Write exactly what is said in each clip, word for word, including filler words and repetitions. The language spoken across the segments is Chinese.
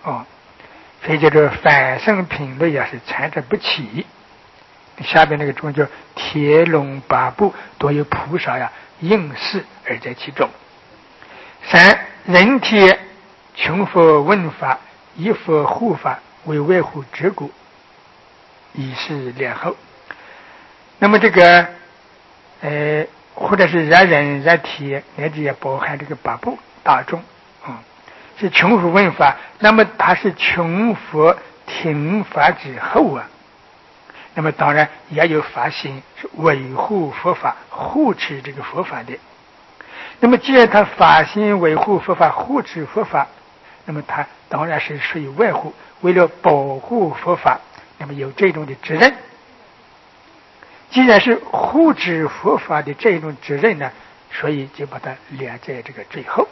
哦，所以叫做反生品类啊是参差不齐。下边那个中叫天龙八部，多有菩萨呀应事而在其中。三人体穷佛问法，以佛护法为外护之故，以示良后。那么这个呃，或者是热人热体，乃至也包含这个八部大众啊、嗯，是穷佛问法。那么他是穷佛听法之后啊，那么当然也有发心是维护佛法、护持这个佛法的。那么既然他发心维护佛法、护持佛法，那么他当然是属于外护，为了保护佛法，那么有这种的责任。既然是护持佛法的这种责任呢，所以就把它列在这个最后。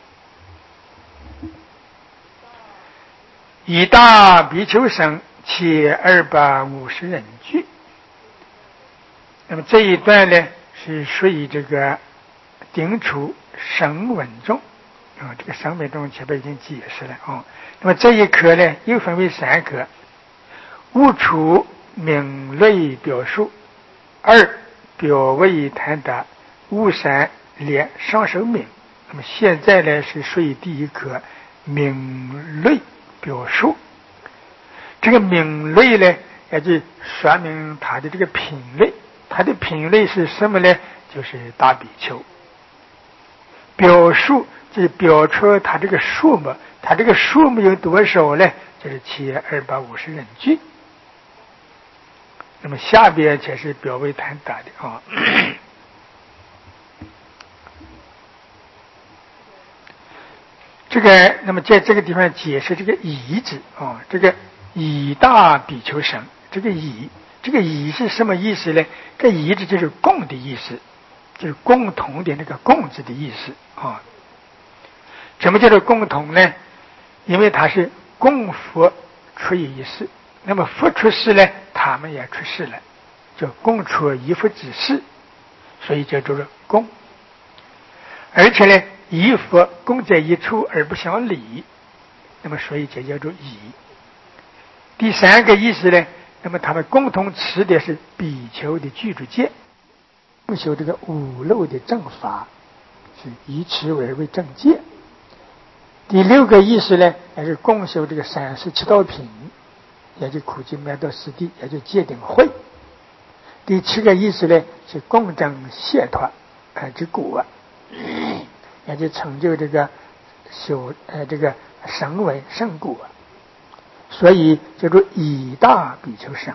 以大比丘僧且二百五十人聚。那么这一段呢是属于这个顶出声闻中啊、哦，这个声闻中前面已经解释了啊、哦。那么这一课呢又分为三课：悟出名类表述，二表位谈达，悟三列上首名。那么现在呢是属于第一课名类表述。这个名类呢也就说明它的这个品类，它的品类是什么呢？就是大比丘。表述就是表出它这个数目，它这个数目有多少呢？就是七二百五十人聚。那么下边才是表位谈达的啊。这个，那么在这个地方解释这个以字啊，这个以大比丘僧，这个以，这个以是什么意思呢？这以字就是共的意思，就是共同的那个共字的意思啊。什么叫做共同呢？因为它是共佛出一世，那么佛出世呢，他们也出世了，就共出一佛之世，所以叫做共。而且呢，以佛共在一处而不相离，那么所以就叫做以。第三个意思呢，那么他们共同持的是比丘的居住戒，共修这个五漏的正法，是以此为为正戒。第六个意思呢，也是共修这个三十七道品，也就苦集灭道四谛，也就戒定慧。第七个意思呢，是共证解脱呃之果，也就成就这个修呃这个声闻圣果，所以叫做以大比丘僧。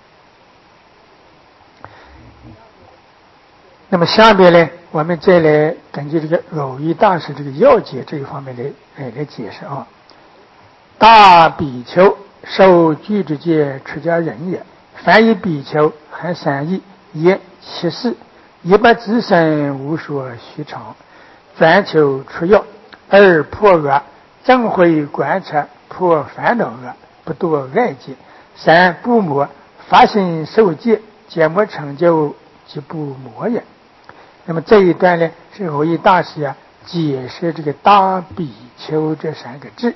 那么下面呢，我们再来根据这个蕅益大师这个要解这一方面来来来解释啊。大比丘受具之戒出家人也，凡以比丘含三义，一其事，一不自身无所虚常，专求出药；二破恶，正慧观察破烦恼恶，不堕外界；三不魔，发心受戒，皆莫成就，即不魔也。那么这一段呢，是蕅益大师啊解释这个大比丘这三个字。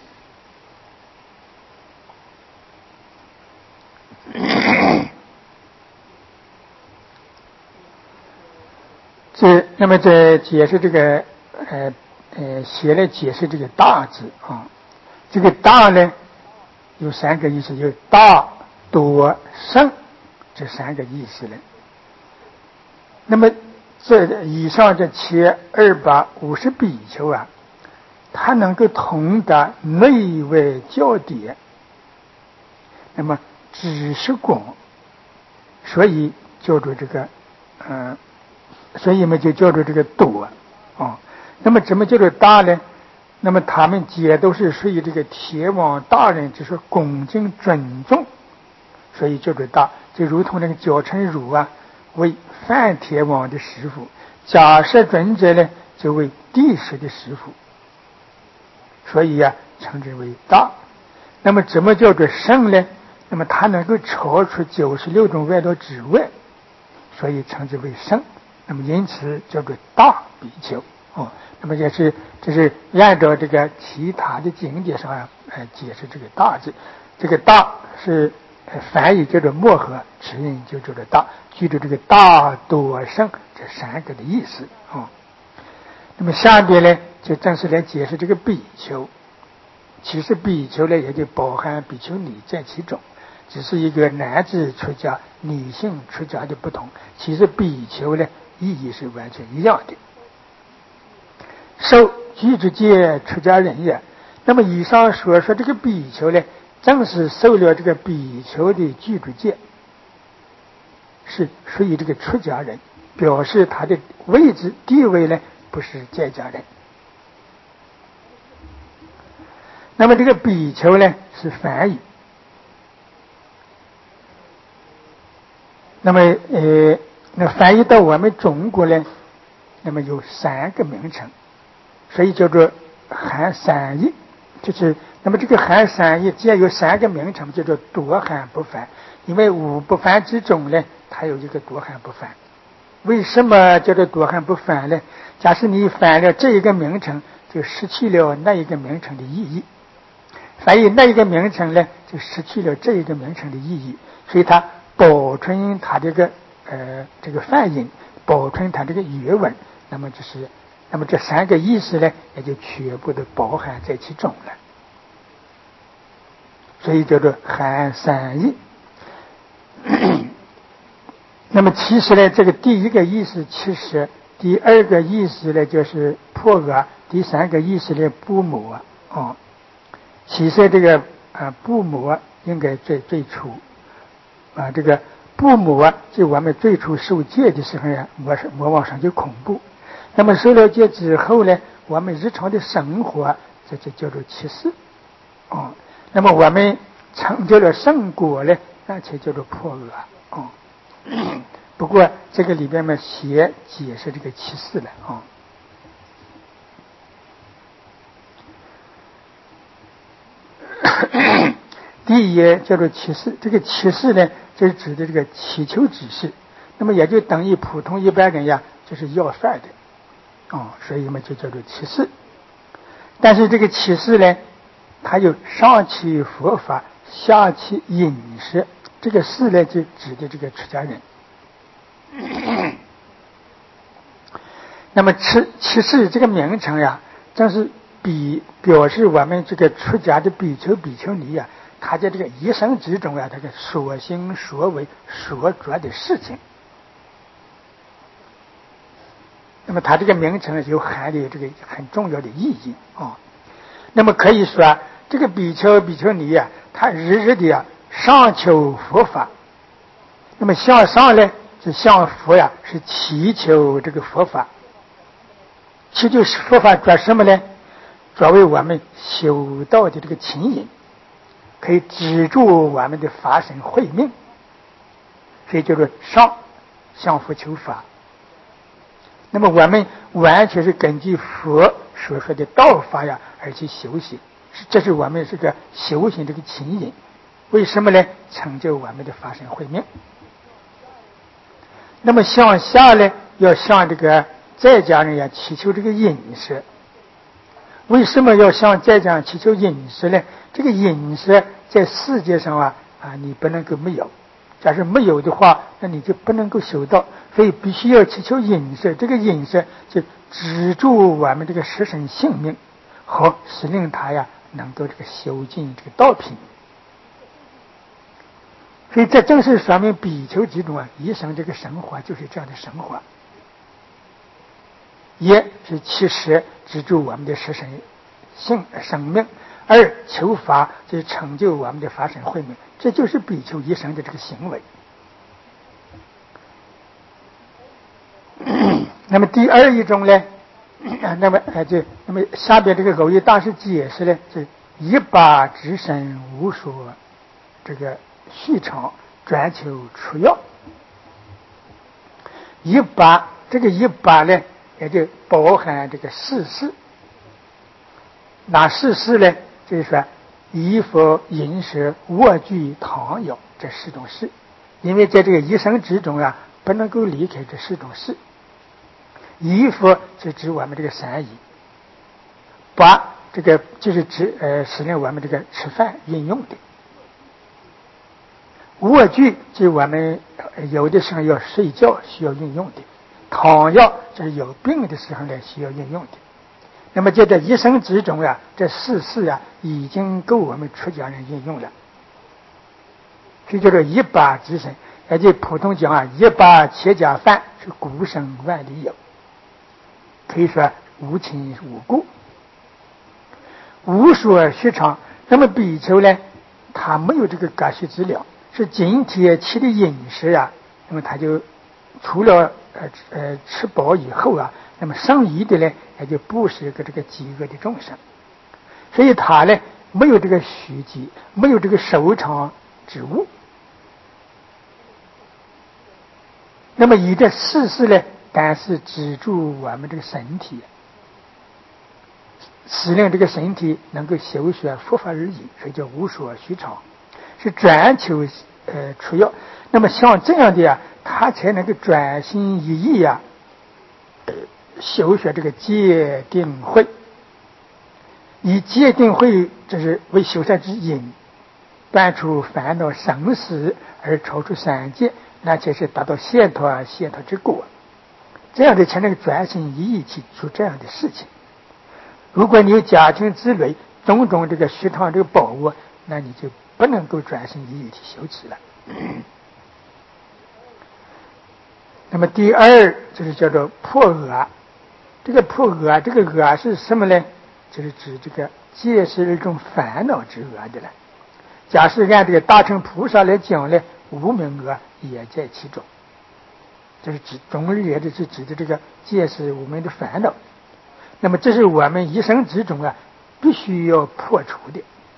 这那么在解释这个呃呃写来解释这个大字啊，这个大呢有三个意思，有大多胜这三个意思呢。那么这以上这前二百五十比丘啊，它能够通达内外教典，那么知识广，所以叫做这个嗯、呃，所以我们就叫做这个多啊。那么怎么叫做大呢？那么他们皆都是属于这个天王大人，就是恭敬尊重，所以叫做大。就如同那个焦成儒啊，为梵天王的师父，迦叶尊者呢就为帝释的师父，所以呀、啊、称之为大。那么怎么叫做圣呢？那么它能够超出九十六种外道之外，所以称之为圣。那么因此叫做大比丘哦。那么也是这是按照这个其他的经典上啊呃解释这个大字。这个大是梵语叫做漠河，词音就叫做大，记住这个大多胜这三个的意思啊、哦。那么下边呢，就正式来解释这个比丘。其实比丘呢，也就包含比丘尼在其中，只是一个男子出家、女性出家的不同。其实比丘呢，意义是完全一样的。受具足戒出家人也。那么以上所说这个比丘呢，正是受了这个比丘的具足戒，是属于这个出家人，表示他的位置地位呢，不是在家人。那么这个比丘呢是梵语，那么呃，那翻译到我们中国呢，那么有三个名称，所以叫做含三义，就是那么这个含三义既然有三个名称，叫做多含不凡。因为五不凡之中呢，它有一个多含不凡。为什么叫做多含不凡呢？假使你犯了这一个名称，就失去了那一个名称的意义。所以那一个名称呢，就失去了这一个名称的意义，所以它保存它这个呃这个梵音，保存它这个原文，那么就是那么这三个意思呢，也就全部都包含在其中了，所以叫做含三义。那么其实呢，这个第一个意思其实，第二个意思呢就是破恶，第三个意思呢不魔啊。其实这个啊不魔应该最最初啊这个不魔就我们最初受戒的时候呀，魔魔往上就恐怖。那么受了戒之后呢，我们日常的生活这就叫做起事啊。那么我们成就了圣果呢，那才叫做破恶啊。不过这个里边嘛，先解释这个起事了啊。第一叫做起事，这个起事呢，就是指的这个祈求之事，那么也就等于普通一般人呀，就是要饭的，哦，所以嘛就叫做起事。但是这个起事呢，它有上起佛法，下起饮食，这个事呢就指的这个出家人。那么起起事这个名称呀，正是比表示我们这个出家的比丘比丘尼呀，他在这个一生之中啊，这个所行所为所做的事情。那么他这个名称就含有这个很重要的意义啊、哦。那么可以说，这个比丘比丘尼呀，他日日的呀上求佛法。那么向上呢，是向佛呀，是祈求这个佛法。祈求佛法做什么呢？作为我们修道的这个牵引，可以止住我们的法身慧命，所以叫做上向佛求法。那么我们完全是根据佛所说的道法呀而去修行，这是我们这个修行这个牵引。为什么呢？成就我们的法身慧命。那么向下呢，要向这个在家人呀祈求这个饮食。为什么要向在家人祈求饮食呢？这个饮食在世界上啊啊，你不能够没有。假设没有的话，那你就不能够修道，所以必须要祈求饮食。这个饮食就止住我们这个实身性命，好使令他呀能够这个修进这个道品。所以这正是说明比丘之中啊，一生这个生活就是这样的生活，一是其实止住我们的实身性生命，二求法就是成就我们的法身慧命，这就是比丘一生的这个行为。那么第二一种呢，那么呃就那么下边这个偶益大师解释呢，是一把之身无所这个续长，专求出药。一把这个一把呢，也就包含这个四事。哪四事呢？就是说衣服、饮食、卧具、汤药这四种事。因为在这个一生之中啊，不能够离开这四种事。衣服是指我们这个三衣，八这个就是指呃使令我们这个吃饭运用的。卧具就是我们有的时候要睡觉需要运用的，躺药就是有病的时候呢需要运用的。那么在这一生之中啊，这四事啊已经够我们出家人运用了。这叫做一把之身，也就普通讲啊，一把切家饭是孤生万里有，可以说无亲无故，无所须长。那么比丘呢，他没有这个隔续资料，是今天吃的饮食啊，那么他就除了呃呃吃饱以后啊，那么剩余的呢，也就布施给这个饥饿的众生。所以他呢没有这个虚积，没有这个收藏之物。那么以这四事呢，但是止住我们这个身体，使令这个身体能够修学佛法而已，所以叫无所须长，是专求呃出药。那么像这样的啊，他才能够专心一意啊，呃修学这个戒定慧。以戒定慧就是为修善之因，断除烦恼生死而超出三界，那才是达到解脱解脱之果。这样的才能专心一意去做这样的事情。如果你有家庭之类种种这个虚堂这个宝物，那你就不能够专心一意去修持了。那么第二就是叫做破恶。这个破恶，这个恶是什么呢？就是指这个戒是一种烦恼之恶的了。假使按这个大乘菩萨来讲呢，无明恶也在其中。就是指总而言之是指的这个戒是我们的烦恼。那么这是我们一生之中啊必须要破除的。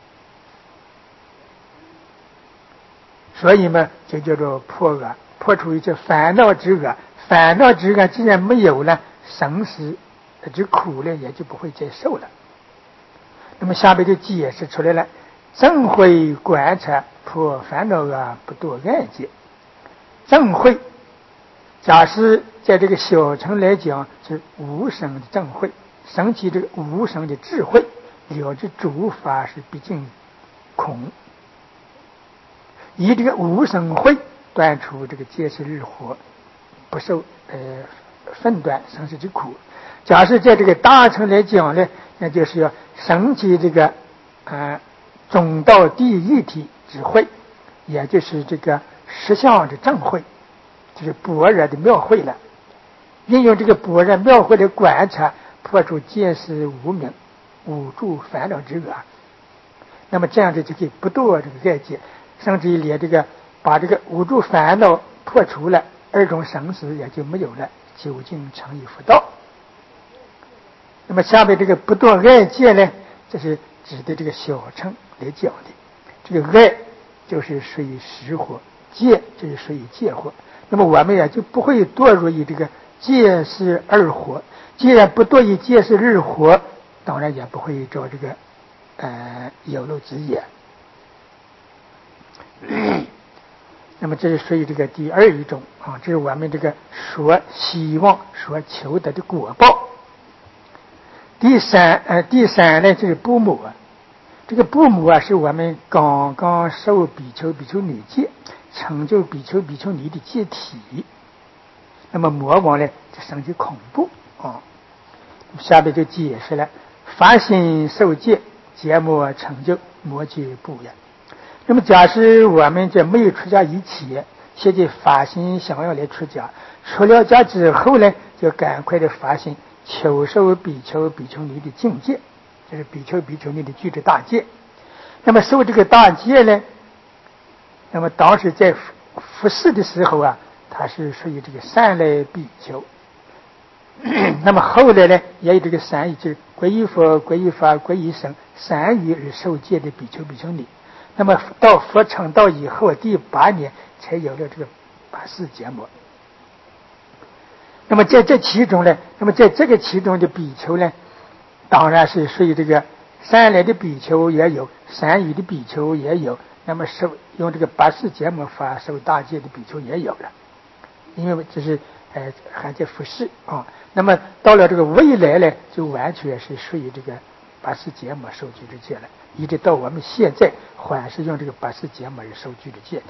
所以嘛，就叫做破恶，破除一切烦恼之恶。烦恼之恶既然没有了，生死之苦呢也就不会再受了。那么下面就解释出来了：正慧观察破烦恼啊，不堕暗界。正慧，假使在这个小乘来讲是无生的正慧，升起这个无生的智慧，了知诸法是毕竟空。以这个无生慧断除这个戒是日活，不受呃分断生死之苦。假设在这个大乘来讲呢，那就是要升起这个呃中道第一体智慧，也就是这个实相的正慧，就是般若的妙慧了。运用这个般若妙慧的观察，破除见识无明，捂住烦恼之恶。那么这样子就可以不堕这个爱界，甚至于连这个把这个捂住烦恼破除了，二种生死也就没有了，究竟成于佛道。那么下面这个不堕爱界呢，这是指的这个小乘来讲的。这个爱就是属于实火，戒就是属于戒火。那么我们也就不会堕入于这个戒是二火。既然不堕于戒是二火，当然也不会找这个呃有漏之业。那么这是属于这个第二一种啊，这是我们这个所希望所求得的果报。第三呃第三呢就是布母啊，这个布母啊是我们刚刚受比丘比丘女戒，成就比丘比丘尼的戒体。那么魔王呢就生起恐怖啊。下边就解释了：发心受戒，结魔成就，魔戒不也。那么假使我们在没有出家以前，现在发心想要来出家，出了家之后呢，就赶快的发心求受比丘比丘尼的境界，就是比丘比丘尼的具足大戒。那么受这个大戒呢，那么当时在服侍的时候啊，他是属于这个善类比丘。那么后来呢，也有这个三义，就是皈依佛、皈依法、皈依僧三义而受戒的比丘比丘尼。那么到佛成道以后，第八年才有了这个八识羯摩。那么在这其中呢，那么在这个其中的比丘呢，当然是属于这个善来的比丘也有，三义的比丘也有，那么受用这个八识羯摩法受大戒的比丘也有了，因为这是呃还在服侍啊。那么到了这个未来呢，就完全是属于这个八识羯磨受具之戒了，一直到我们现在还是用这个八识羯磨而受具之戒的，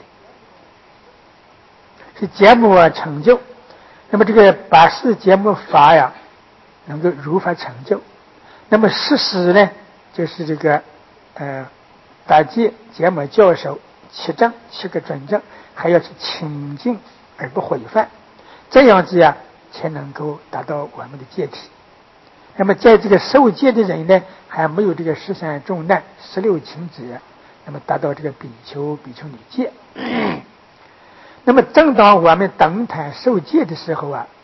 是羯磨成就。那么这个八识羯磨法呀，能够如法成就。那么事实呢，就是这个呃八戒羯磨教授七正七个准正，还要是清净而不毁犯，这样子呀才能够达到我们的戒体。那么在这个受戒的人呢，还没有这个十三重难十六情者，那么达到这个比丘比丘尼戒。那么正当我们登坛受戒的时候啊，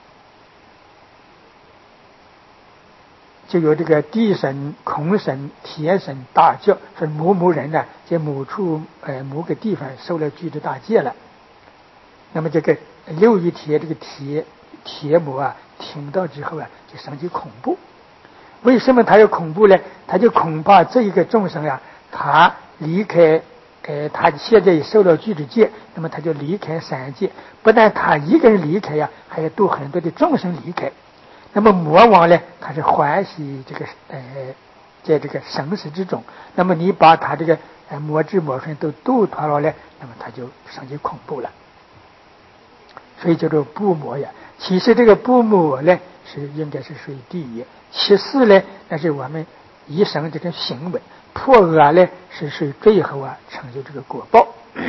就有这个地神、空神、天神大叫说某某人呢，在某处呃某个地方受了具之大戒了。那么这个六一铁这个铁铁魔啊，听到之后啊，就生起恐怖。为什么他有恐怖呢？他就恐怕这一个众生呀、啊，他离开呃他现在也受了具之戒，那么他就离开三界。不但他一个人离开呀、啊，还要度很多的众生离开。那么魔王呢，他是欢喜这个呃，在这个生死之中。那么你把他这个呃魔智魔神都度脱了呢，那么他就生起恐怖了。所以叫做不魔呀。其实这个不魔呢，是应该是属于第一。其次呢，那是我们一生这种行为。破恶呢，是属于最后啊成就这个果报。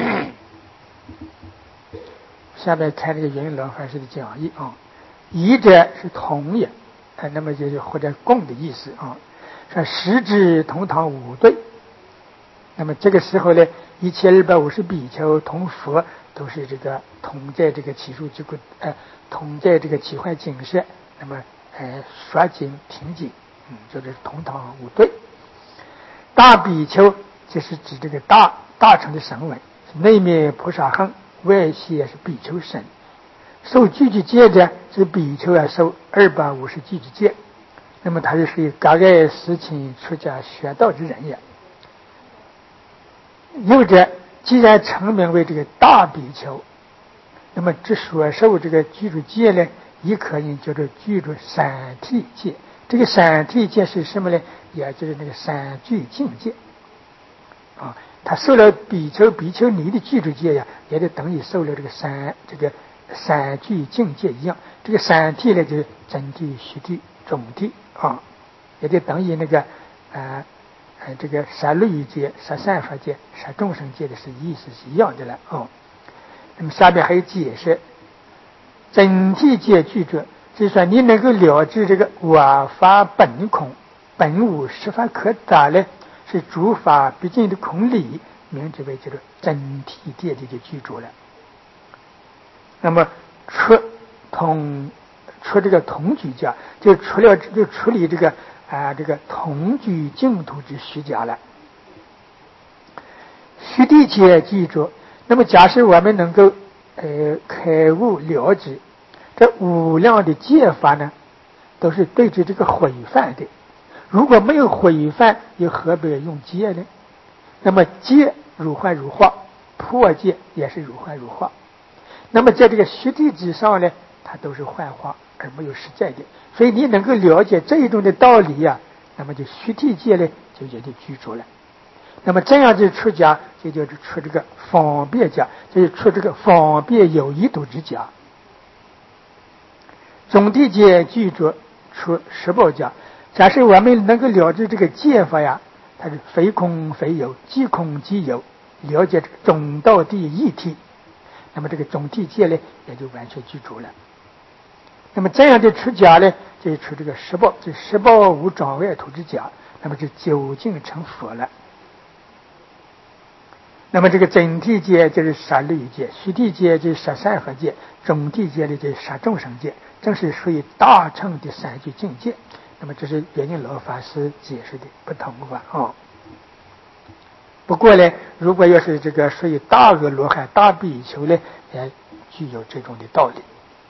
下面看这个云老法师的讲义啊。一者是同也，呃，那么就是或者共的意思啊。说十指同堂五对，那么这个时候呢，一千二百五十比丘同佛都是这个同在这个起数之故，呃，同在这个起坏景色，那么呃刷经停经，嗯，就是同堂五对。大比丘就是指这个大大乘的声闻，内面菩萨行，外显是比丘身。受具之戒的是比丘啊，受二百五十具之戒，那么他就属于格外实情出家学道之人也。又者既然成名为这个大比丘，那么这所受这个具足戒呢，也可以叫做具足三谛戒。这个三谛戒是什么呢？也就是那个三具境界啊。他受了比丘比丘尼的具足戒呀，也就等于受了这个三这个三具境界一样。这个三谛呢，就是真谛、虚谛、总谛啊，也就等于那个呃呃这个十律戒、十善法戒、十众生戒的是意思是一样的了哦。那么下边还有解释，真谛戒具足，就是说你能够了知这个我法本空，本无实法可得呢，是诸法毕竟的空理，名之为叫做真谛戒的就具足了。那么出同出这个同居家，就除了就处理这个啊、呃、这个同居净土之虚假了。虚谛戒记住，那么假设我们能够呃开悟了知，这无量的戒法呢，都是对治这个毁犯的。如果没有毁犯，又何必用戒呢？那么戒如幻如化，破戒也是如幻如化。那么在这个虚谛之上呢，它都是幻化而没有实在的。所以你能够了解这一种的道理呀、啊，那么就虚谛戒呢就也就具足了。那么这样就出家，就叫做出这个方便家，就是出这个方便有一度之家。总谛戒具足出十宝家。假设我们能够了解这个戒法呀，它是非空非有，即空即有，了解这个总道第一体，那么这个总谛戒呢也就完全具足了。那么这样的出家呢，就出这个十宝，这十宝无障外土之家，那么就究竟成佛了。那么这个真谛戒就是十律戒，虚谛戒就是十善法戒，总谛戒呢就是十众生戒，正是属于大乘的三具境界。那么这是圆宁老法师解释的不同法啊。不过呢，如果要是这个属于大阿罗汉、大比丘呢，也具有这种的道理。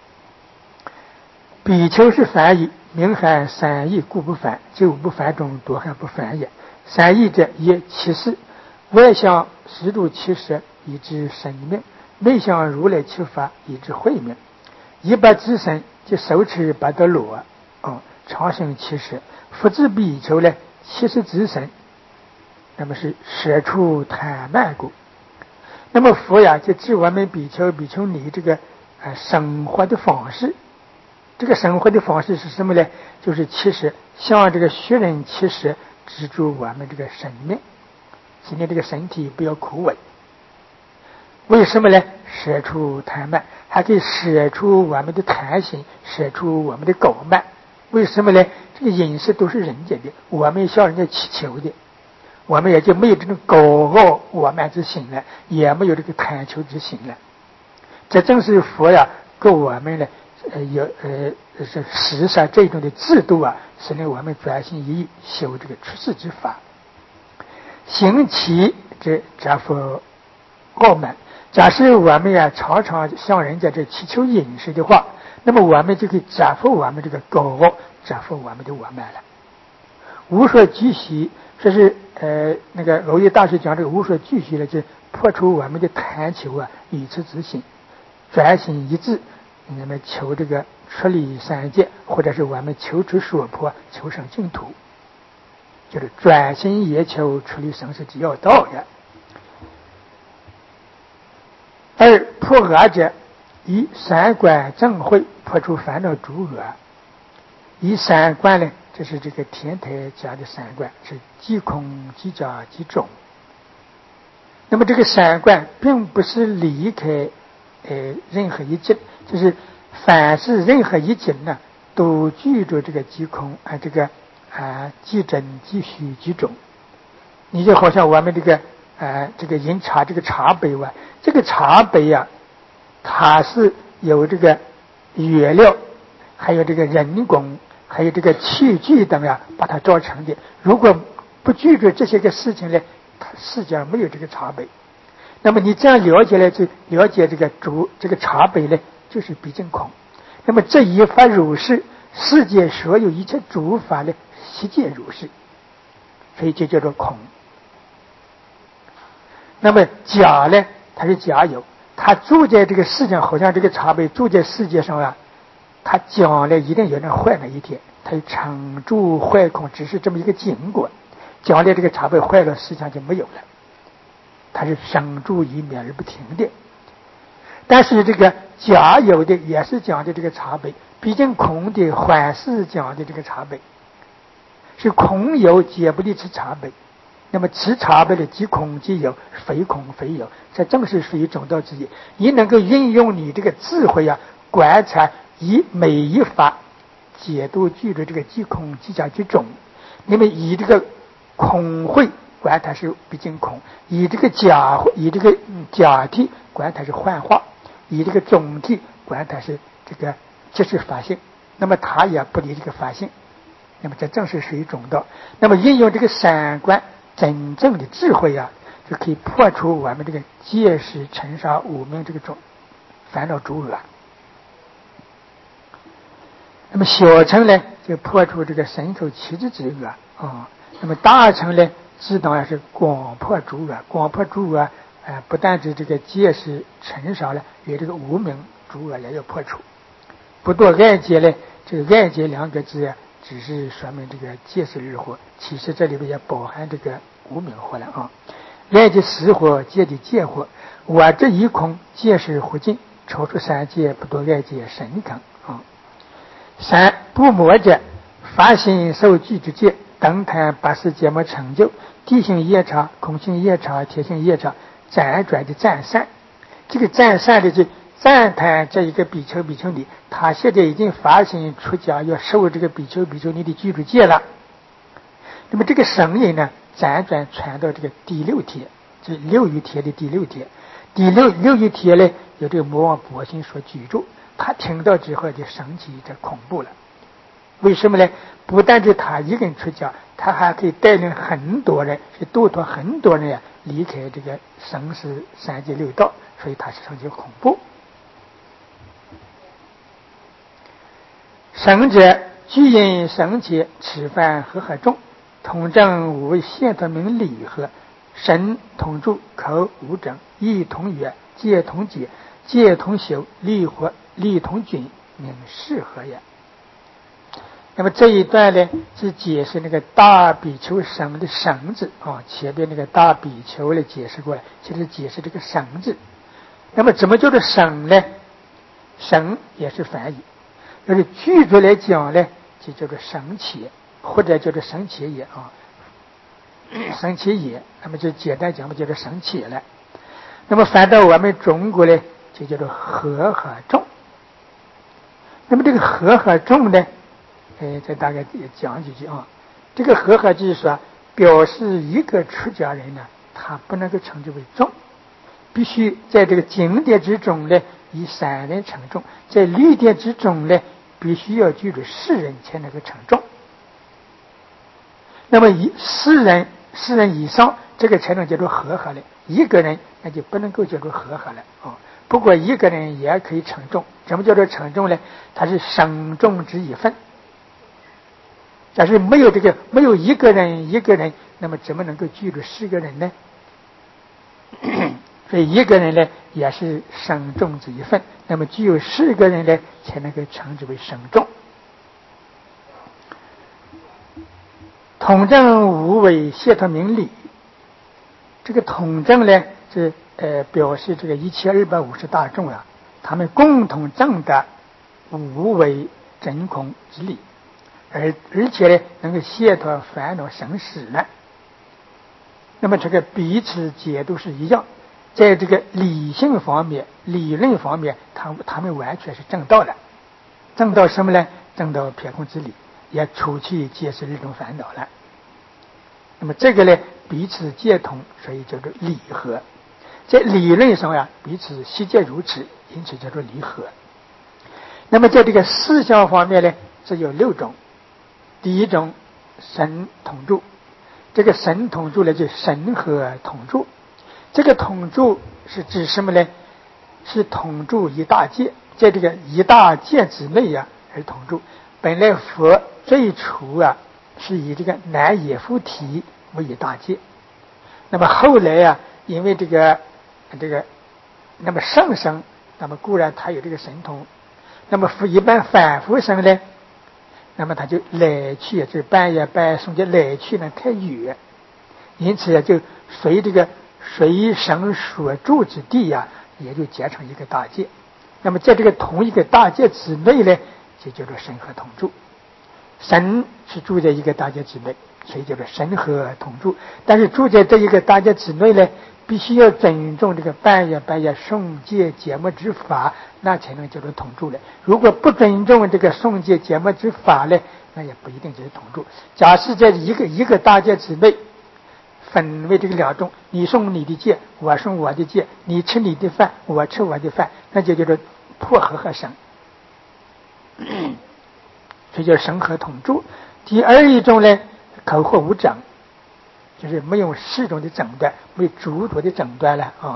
比丘是梵语，名含三义，故不凡。九不凡中多含不凡也。三义者，一七事，外向十度七十，以知神命；内向如来七法，以知慧命。一百之身，即手持八德罗啊，常行七十。复至比丘呢， 七十之身，那么是舍出贪慢故。那么佛呀就指我们比丘比丘尼这个呃生活的方式。这个生活的方式是什么呢？就是其实像这个学人其实止住我们这个生命，使你这个身体不要枯萎。为什么呢？舍出贪慢，还可以舍出我们的贪心，舍出我们的傲慢。为什么呢？这个饮食都是人家的，我们向人家祈求的，我们也就没有这种高傲我慢之心了，也没有这个贪求之心了。这正是佛呀给我们呢呃有呃是实施这种的制度啊，使得我们专心一意修这个出世之法。行其这这佛傲慢。假使我们呀常常向人家这祈求饮食的话，那么我们就可以折服我们这个高傲，折服我们的我慢了。无所惧习，这是呃那个耦益大师讲这个无所惧习呢，就破除我们的贪求啊，以此之心，专心一致，那么求这个出离三界，或者是我们求出所迫，求生净土，就是专心也求出离生死之要道呀。而破恶者，以三观正慧破除烦恼诸恶。以三观呢，这是这个天台讲的三观，是即空即假即中。那么这个三观并不是离开呃任何一境，就是凡是任何一境呢，都具着这个即空啊，这个啊即真即虚即中。你就好像我们这个呃这个饮茶这个茶杯啊，这个茶杯啊，它是有这个原料，还有这个人工，还有这个器具等啊，把它造成的。如果不具着这些个事情呢，它世界上没有这个茶杯。那么你这样了解了，就了解这个主这个茶杯呢，就是毕竟空。那么这一法如是，世界所有一切诸法呢，悉皆如是，所以就叫做空。那么假呢，它是假有，它住在这个世界上，好像这个茶杯住在世界上啊，它将来一定有人坏那一天，它常住坏空，只是这么一个经过。将来这个茶杯坏了，世界上就没有了，它是生住一灭而不停的。但是这个假有的也是讲的这个茶杯，毕竟空的还是讲的这个茶杯，是空有皆不离此茶杯。那么此茶杯的即空即有，非空非有，这正是属于中道之意。你能够运用你这个智慧啊，观察以每一法解读具的这个即空即假即中。那么以这个空慧观它是毕竟空，以这个假以这个假体观它是幻化，以这个总体观它是这个即是法性。那么它也不离这个法性，那么这正是属于中道。那么运用这个三观真正的智慧啊，就可以破除我们这个戒识尘沙无明这个种烦恼诸恶。那么小乘呢，就破除这个身口七支之恶啊。那么大乘呢，自当然是广破诸恶，广破诸恶，呃，不但是这个戒识尘沙了，连这个无明诸恶也要破除。不堕爱戒呢，这个爱戒两个字啊，只是说明这个戒识日火，其实这里边也包含这个无明火了啊。爱戒实火，戒的戒火，我这一空戒识火尽，超出三界，不堕爱戒深坑啊。三不魔者，法心受具之戒，登坛八识节目成就，地性夜叉、空性夜叉、铁性夜叉，辗转的赞善。这个赞善的就赞叹这一个比丘比丘尼，他现在已经发心出家，要受这个比丘比丘尼的具足戒了。那么这个声音呢，辗转传到这个第六天，这六欲天的第六天。第六六欲天呢，有这个魔王波心所居住。他听到之后就升起这恐怖了。为什么呢？不但是他一个人出家，他还可以带领很多人，是度脱很多人呀离开这个生死三界六道，所以他是升起恐怖。生者具因生起，吃饭和合众，通证五位现得名理合，身同住，口无争，意同悦，戒同解，戒同修，力活力同均，名适合也。 那么这一段呢是解释那个大比丘绳的绳字啊，前边那个大比丘呢解释过来，其实解释这个绳字。那么怎么叫做绳呢？绳也是梵语，要是句子来讲呢，就叫做绳且，或者叫做绳且也啊，绳且也。那么就简单讲，不叫做绳且了。那么反到我们中国呢，就叫做和合众。那么这个和合众呢？哎，再大概也讲几句啊。这个和合就是说，表示一个出家人呢，他不能够称之为众，必须在这个经典之中呢，以三人称众；在律典之中呢，必须要具足四人才能够称众。那么以四人、四人以上，这个才能叫做和合了。一个人那就不能够叫做和合了啊。不过一个人也可以称众，什么叫做称众呢？它是生众之一份。假如没有这个，没有一个人一个人，那么怎么能够具足四个人呢？所以一个人呢也是生众之一份，那么具有四个人呢才能够称之为生众。统正无为解脱明理，这个统正呢是呃表示这个一千二百五十大众啊，他们共同证得无为真空之理。而而且呢，能够解脱烦恼生死呢。那么这个彼此解读是一样，在这个理性方面、理论方面，他他们完全是证道了。证到什么呢？证到偏空之理，也除去皆是日中烦恼了。那么这个呢，彼此皆同，所以叫做理合。在理论上呀，彼此悉皆如此，因此叫做理合。那么在这个思想方面呢，这有六种。第一种神同住，这个神同住呢，就神和同住。这个同住是指什么呢？是同住一大界，在这个一大界之内呀、啊、而同住。本来佛最初啊是以这个南也夫提为一大界，那么后来啊，因为这个这个，那么上生，那么固然他有这个神通，那么一般反复生呢？那么他就来去，就半夜半送的来去呢太远，因此啊，就随这个随神所住之地呀、啊，也就结成一个大界。那么在这个同一个大界之内呢，就叫做神和同住。神是住在一个大界之内，所以叫做神和同住。但是住在这一个大界之内呢，必须要尊重这个半夜半夜诵戒节目之法，那才能叫做同住了。如果不尊重这个诵戒节目之法呢，那也不一定就是同住。假设在一个一个大戒之内分为这个两种，你诵你的戒，我诵我的戒，你吃你的饭，我吃我的饭，那就叫做破和合生，这叫神和同住。第二一种呢，口或无整，就是没有四种的诊断，没有诸多的诊断了啊。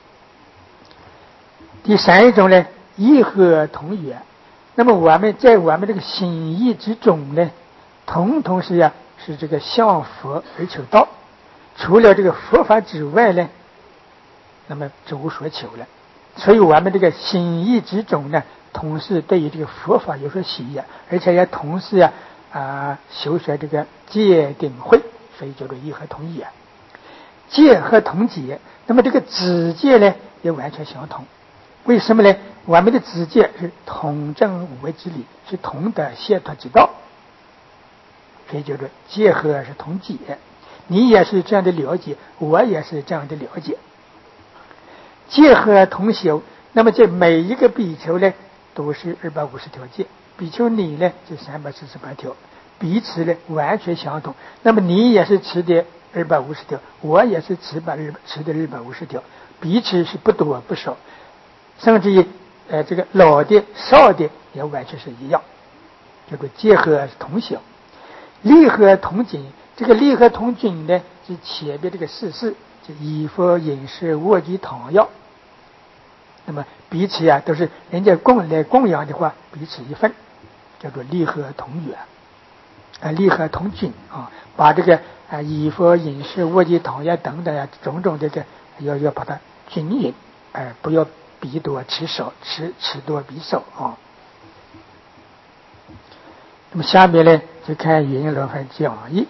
第三一种呢，意和同源。那么我们在我们这个心意之中呢，统统是呀是这个向佛而求道，除了这个佛法之外呢，那么就无所求了。所以我们这个心意之中呢，同时对于这个佛法有所喜悦，而且也同时呀啊修学这个戒定慧，所以叫做意和同源。戒和同解，那么这个止戒呢也完全相同。为什么呢？我们的止戒是同证无为之理，是同得解脱之道，所以叫做戒和是同解。你也是这样的了解，我也是这样的了解。戒和同修，那么这每一个比丘呢都是二百五十条戒，比丘尼呢就三百四十八条，彼此呢完全相同。那么你也是持的二百五十条，我也是持把持的二百五十条，彼此是不多不少，甚至于呃这个老的少的也完全是一样，叫做戒和同修。利和同紧，这个利和同紧呢是前边这个事事，就衣服饮食卧具躺药，那么彼此呀、啊、都是人家供来供养的话，彼此一份，叫做利和同源啊，利和同紧啊，把这个啊衣服饮食卧具躺药等等呀、啊、种种这个要要把它均匀，哎、呃，不要比多吃少，吃吃多比少啊。 那么下面呢，就看原因论法讲义。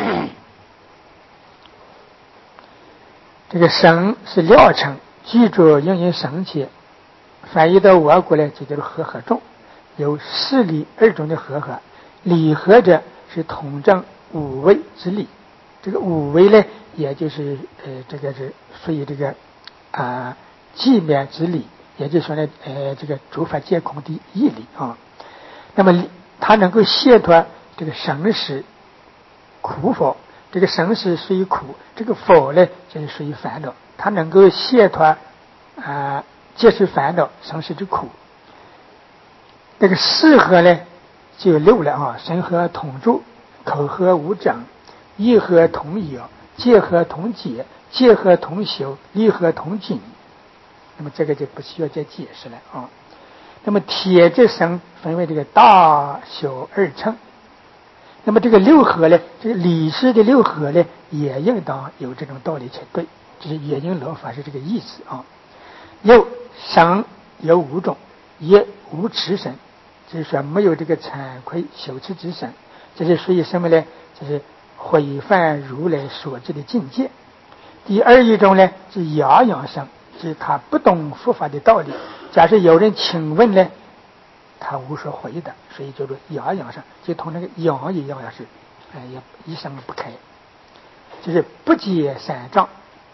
这个神是料称，记住应因神切，翻译到我国呢，就叫做和合众，有四理二种的和合。理合者是统正五位之理，这个五位呢，也就是呃，这个是属于这个啊寂灭之理，也就是说呢，呃，这个诸法皆空的义理啊。那么它能够解脱这个生死苦否，这个生死属于苦，这个否呢就是属于烦恼，它能够解脱啊解除烦恼生死之苦。那个四合呢就有六了啊，身合同住，口合无长，意合同有，戒合同解，戒合同修，力合同紧。那么这个就不需要再解释了啊。那么铁之神分为这个大小二乘，那么这个六合呢，这个理事的六合呢，也应当有这种道理才对，就是原因论法是这个意思啊。有神有五种，也无耻神，就是说没有这个惭愧羞耻之神，这是属于什么呢？就是毁犯如来所知的境界。第二一种呢是哑养神，就是他不懂佛法的道理，假设有人请问呢，他无所回答，所以叫做哑养神，就同那个羊一样，也是哎也一声不开，就是不解三障。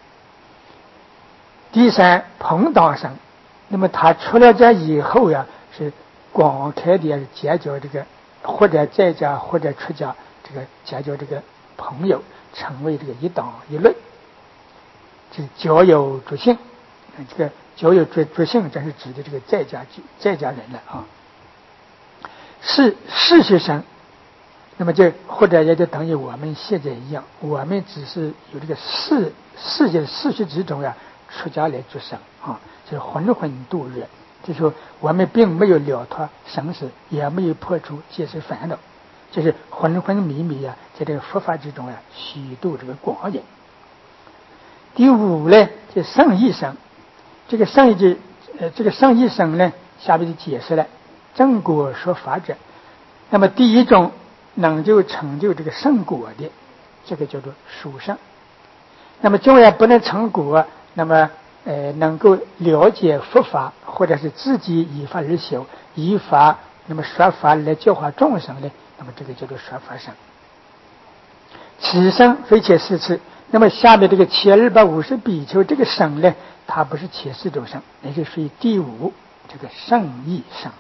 第三朋党神，那么他出了这以后呀，是广开的结交这个或者在家或者出家，这个结交这个朋友，成为这个一党一类，就是交友诸性。这个交友诸诸性，这是指的这个在家在家人了啊。是事实上，那么这或者也就等于我们现在一样，我们只是有这个世世界事实之中呀，出家来做生啊，就是浑浑度日，就是说我们并没有了脱生死，也没有破除解释烦恼，就是昏昏迷迷呀，在这个佛法之中呀，虚度这个光阴。第五呢，就圣义生，这个圣义就呃，这个圣义生呢，下面就解释了正果说法者。那么第一种能就成就这个圣果的，这个叫做殊胜。那么纵然不能成果，那么呃能够了解佛法，或者是自己依法而修，依法那么说法来教化众生的，那么这个叫做说法生。此生非且四次。那么下面这个七二百五十比丘这个生呢，它不是前四种生，也就属于第五这个圣义生。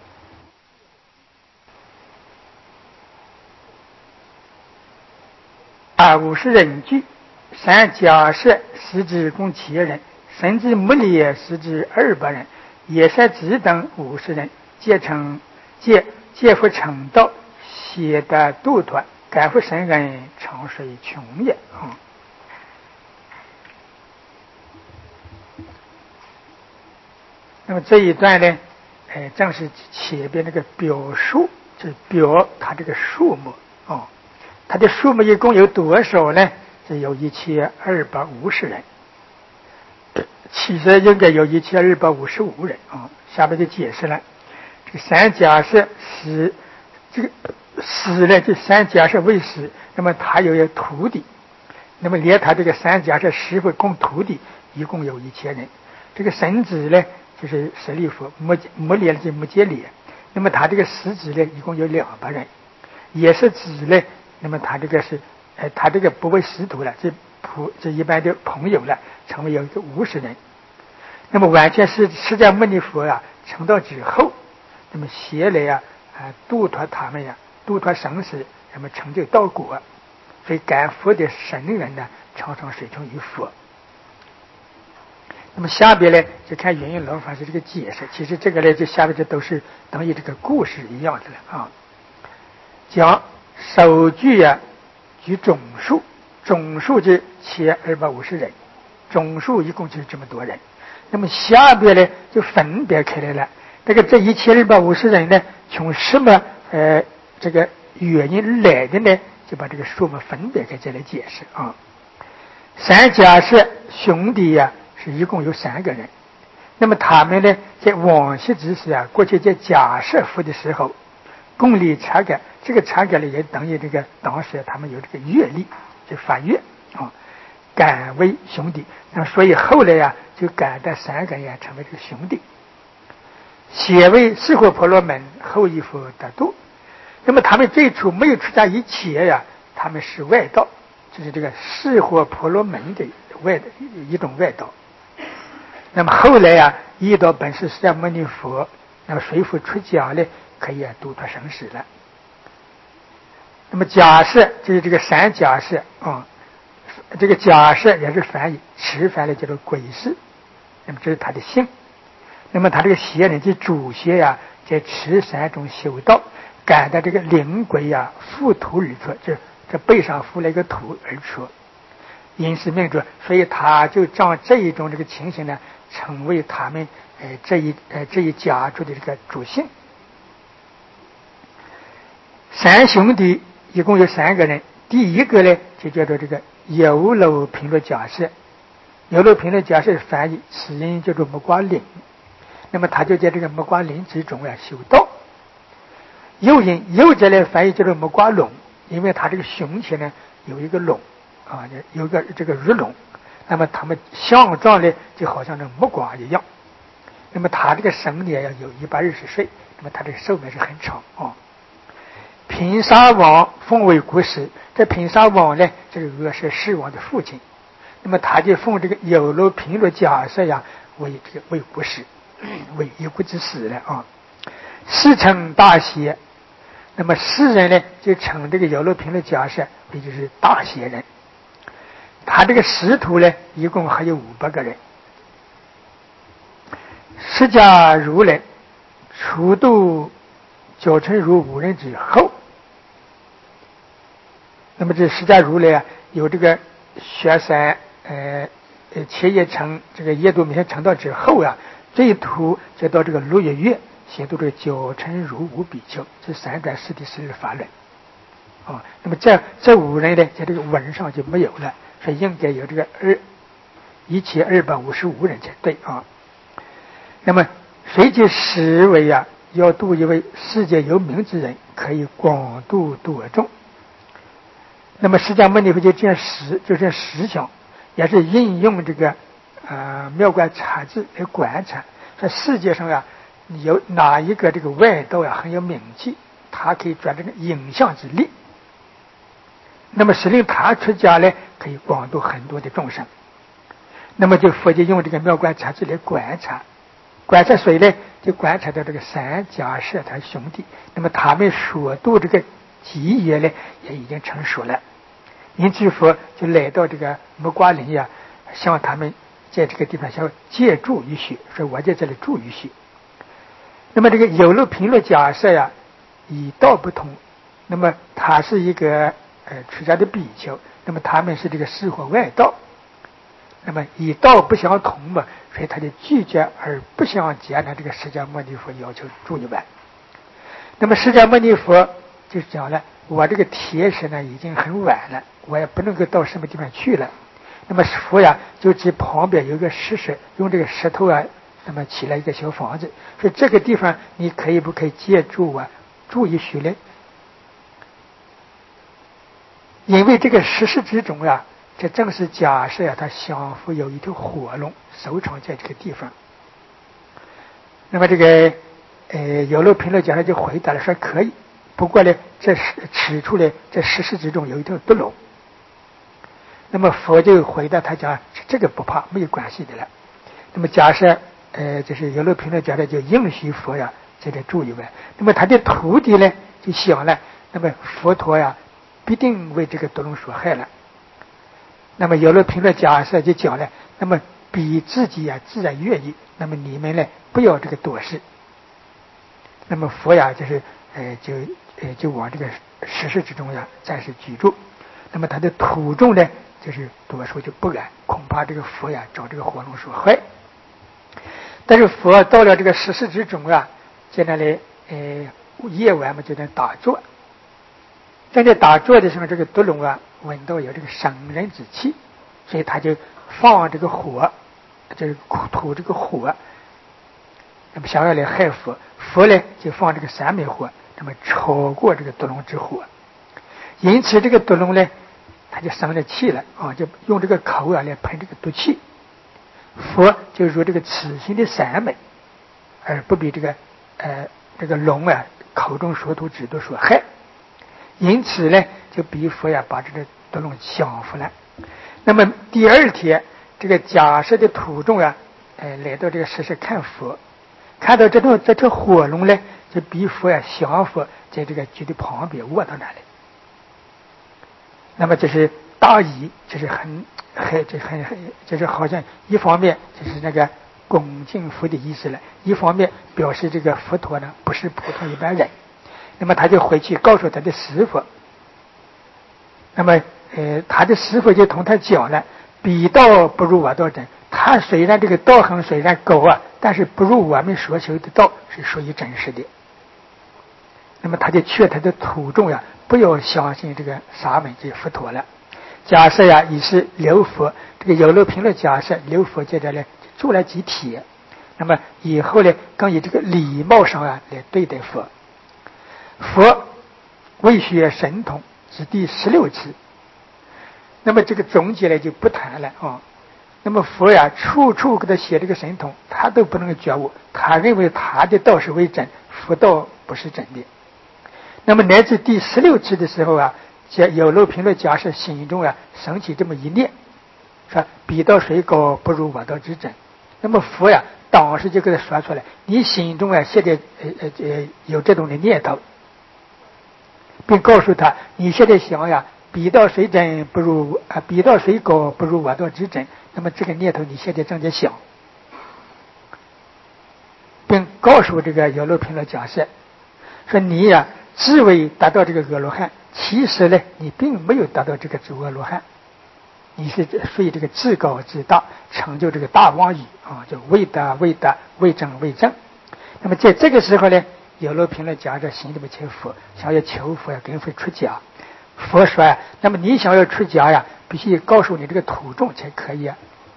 啊，五十人句，三假设十之共七人，甚至目列十之二百人，也是只等五十人，皆成皆皆复成道，悉得度脱，感复神恩，长水穷也啊。那么这一段呢，哎，正是前边那个表述，就是表它这个数目哦，它的数目一共有多少呢？是有一千二百五十人，其实应该有一千二百五十五人啊、哦。下面就解释了，这个三假设是这个师呢，这三假设为师，那么他有一个徒弟，那么连他这个三假设师傅共徒弟一共有一千人，这个神子呢。就是舍利弗，目目连的目犍连，那么他这个师子呢，一共有两百人，也是指呢，那么他这个是，呃，他这个不为师徒了，这普这一般的朋友了，成为有一个五十人，那么完全是释迦牟尼佛啊成道之后，那么携来啊啊度脱他们呀，度脱生死，那么成就道果，所以感佛的神人呢，常常随从于佛。那么下边呢，就看原因论法是这个解释。其实这个呢，就下边这都是等于这个故事一样的了啊。讲首句啊，举总数，总数就千二百五十人，总数一共就是这么多人。那么下边呢，就分别开来了。这个这一千二百五十人呢，从什么呃这个原因来的呢？就把这个数目分别开再来解释啊。三假设兄弟呀、啊。是一共有三个人，那么他们呢，在往昔之时啊，过去在假设佛的时候， 宫里察改，这个察改呢也等于这个当时他们有这个乐历，就法乐啊，改为兄弟。那么所以后来呀、啊，就改的三个人成为这个兄弟。写为四活婆罗门，后一佛得度。那么他们最初没有出家以前呀，他们是外道，就是这个四活婆罗门的外一种外道。那么后来呀，遇到本师释迦牟尼佛，那么随佛出家呢，可以度脱生死了。那么假设就是这个三假设啊、嗯，这个假设也是翻译，词翻译叫做鬼事。那么这是他的姓。那么他这个邪人即主邪呀，在持三种修道，感到这个灵鬼呀，覆土而出，这这背上覆了一个土而出，因是命主，所以他就将这一种这个情形呢，成为他们呃这一呃这一家族的这个主姓。三兄弟一共有三个人，第一个呢就叫做这个有漏频率假设，有漏频率假设翻译，此人叫做木瓜林。那么他就在这个木瓜林之中啊修道。右人右者呢翻译叫做木瓜龙，因为他这个胸前呢有一个龙啊，有一个这个鱼龙，那么他们相状呢就好像这木瓜一样。那么他这个生年要有一百二十岁，那么他这个寿命是很长啊。频沙王奉为国师，这频沙王呢，这个是世王的父亲，那么他就奉这个有漏频率假设呀为这个为国师。为一国之师了啊，世称大邪。那么世人呢，就称这个有漏频率假设，也就是大邪人。他这个师徒呢，一共还有五百个人。释迦如来初度九成如五人之后，那么这释迦如来啊，有这个雪山呃呃切叶城这个叶都弥山成道之后啊。这一途就到这个六月月，写读这个九成如五比丘，这三转四谛十日法轮啊。那么这这五人呢，在这个文上就没有了，所以应该有这个二一千二百五十五人才对啊。那么随即实为啊，要度一位世界有名之人，可以广度多众。那么释迦牟尼佛就这样实，就这样实想，也是应用这个。呃，妙观察智来观察，在世界上啊，有哪一个这个外道啊很有名气，他可以转这个影像之力，那么使令他出家呢，可以广度很多的众生。那么就佛就用这个妙观察智来观察，观察谁呢？就观察到这个三迦舍他兄弟，那么他们所度这个基业呢，也已经成熟了。因此佛就来到这个木瓜林呀、啊，向他们。在这个地方想借助于许，所以我在这里助于许。那么这个有漏频率假设呀，以道不同，那么他是一个呃出家的比丘，那么他们是这个四活外道，那么以道不相同嘛，所以他就拒绝而不想接纳这个释迦牟尼佛要求住一晚。那么释迦牟尼佛就讲了，我这个天时呢已经很晚了，我也不能够到什么地方去了。那么佛呀，就指旁边有一个石石，用这个石头啊，那么起了一个小房子，说这个地方你可以不可以借住啊？住一许呢？因为这个石室之中啊，这正是假设呀、啊，它相互有一条火龙收藏在这个地方。那么这个呃有漏频率假设就回答了说可以，不过呢，这此处呢，这石室之中有一条毒龙。那么佛就回答他讲，这个不怕，没有关系的了。那么假设呃，就是有漏频率假设就应许佛呀，在这住一晚。那么他的徒弟呢，就想了，那么佛陀呀，必定为这个毒龙所害了。那么有漏频率假设就讲了，那么比自己呀自然愿意，那么你们呢不要这个多事。那么佛呀，就是呃，就呃就往这个石室之中呀暂时居住。那么他的徒众呢？就是多数就不敢，恐怕这个佛呀找这个火龙所害。但是佛到了这个石室之中啊，在那里呃夜晚嘛就在打坐。在这打坐的时候，这个毒龙啊闻到有这个生人之气，所以他就放这个火，就是吐这个火，那么想要来害佛。佛呢就放这个三昧火， 那么超过这个毒龙之火，因此这个毒龙呢，他就生了气了啊，就用这个口啊来喷这个毒气。佛就如这个此心的三昧，而不比这个呃这个龙啊口中说毒止毒所害。因此呢，就比佛呀把这个毒龙降服了。那么第二天，这个假设的土众啊，呃来到这个石室看佛，看到这种这条火龙呢，就比佛呀降服在这个居的旁边卧到那里。那么这是大义，就是很很这很很就是好像一方面就是那个恭敬佛的意思了，一方面表示这个佛陀呢不是普通一般人。那么他就回去告诉他的师傅，那么呃他的师傅就同他讲了，彼道不如我道真。他虽然这个道行虽然高啊，但是不如我们所求的道是属于真实的。那么他就劝他的徒众呀，不要相信这个沙门这佛陀了。假设呀，已是留佛，这个有漏评论假设留佛接着呢做了几帖，那么以后呢，更以这个礼貌上啊来对待佛。佛为学神通是第十六次，那么这个总结呢就不谈了啊。那么佛呀，处处给他写这个神通，他都不能觉悟，他认为他的道是为真，佛道不是真的。那么乃至第十六次的时候啊，有漏评论假设心中啊升起这么一念，说彼道虽高，不如我道之真。那么佛呀，当时就给他说出来，你心中啊现在呃呃呃有这种的念头，并告诉他，你现在想呀，彼道虽真不如啊，彼道虽高不如我道之真。那么这个念头你现在正在想，并告诉这个有漏评论假设，说你呀自为达到这个阿罗汉，其实呢你并没有达到这个诸阿罗汉，你是属于这个自高自大，成就这个大妄语啊，就为达为达为正为正。那么在这个时候呢，有漏评论假设心里面求佛，想要求佛呀跟佛出家。佛说呀，那么你想要出家呀，必须告诉你这个徒众才可以啊。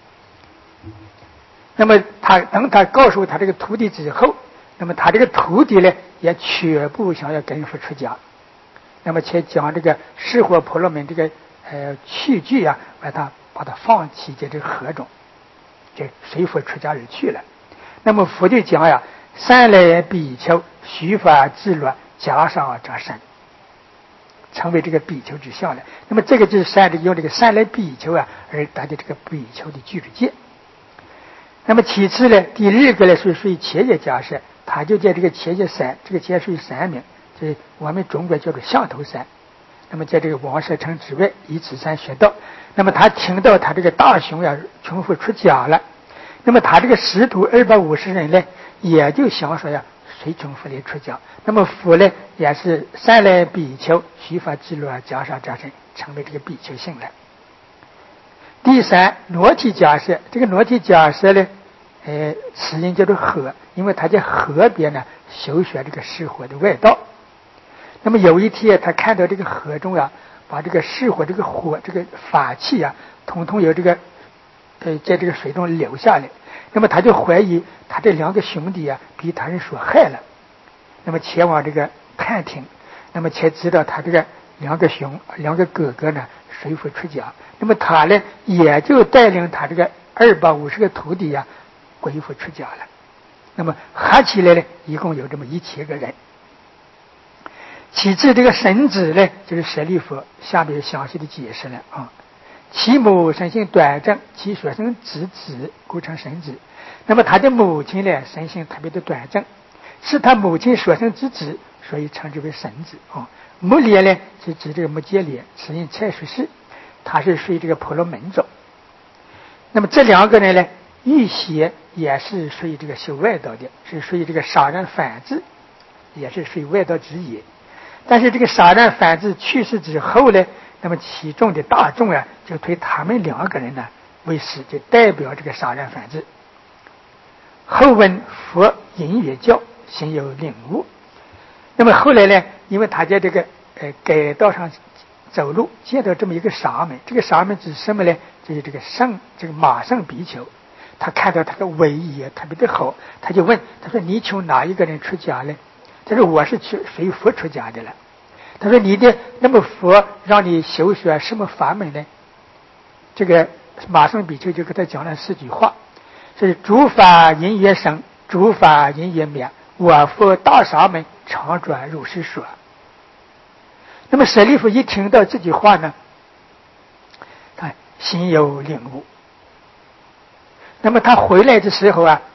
那么他等他告诉他这个徒弟之后，那么他这个徒弟呢也全部想要跟佛出家，那么且将这个释火婆罗门这个呃器具啊，把他把他放弃在这个河中，就随佛出家而去了。那么佛就讲呀，三来比丘须发自律，袈裟遮身，成为这个比丘之相了。那么这个就是三用这个三来比丘啊而得的这个比丘的具足戒。那么其次呢，第二个呢是属于切结假设，他就在这个切结山，这个结属于山名，这我们中国叫做象头山。那么在这个王舍城之外，以此山学道。那么他听到他这个大雄呀穷佛出家了，那么他这个师徒二百五十人呢，也就想说呀，随穷佛来出家。那么佛呢也是三来比丘须发自律，袈裟遮身，成为这个比丘性了。第三，裸体假设，这个裸体假设呢，呃，此人叫做河，因为他在河边呢修学这个释火的外道。那么有一天，他看到这个河中啊，把这个释火这个火这个法器啊，统统有这个呃，在这个水中流下来。那么他就怀疑他这两个兄弟啊，被他人所害了。那么前往这个探听，那么才知道他这个两个兄两个哥哥呢随佛出家。那么他呢也就带领他这个二百五十个徒弟呀、啊、归佛出家了。那么合起来呢，一共有这么一千个人。其次，这个神子呢，就是舍利弗，下面有详细的解释了啊。其母生性短正，其所生之子故称神子。那么他的母亲呢，生性特别的短正，是他母亲所生之子，所以称之为神子啊。目连呢，是指这个目犍连，此人蔡叔氏，他是属于这个婆罗门种。那么这两个人呢，玉邪也是属于这个修外道的，是属于这个杀人反智，也是属于外道之一。但是这个杀人反智去世之后呢，那么其中的大众啊，就推他们两个人呢为师，就代表这个杀人反智。后闻佛隐约教，心有领悟。那么后来呢，因为他在这个呃改道上走路，见到这么一个沙门，这个沙门指什么呢？就是这个圣这个马圣比丘。他看到他的威仪特别的好，他就问他说：“你求哪一个人出家呢？” 他说我是去随佛出家的了。他说你的那么佛让你修学什么法门呢？这个马胜比丘就给他讲了四句话，所以诸法因缘生，诸法因缘灭，我佛大沙门常转如是说。那么舍利弗一听到这句话呢，他心有领悟。那么他回来的时候啊，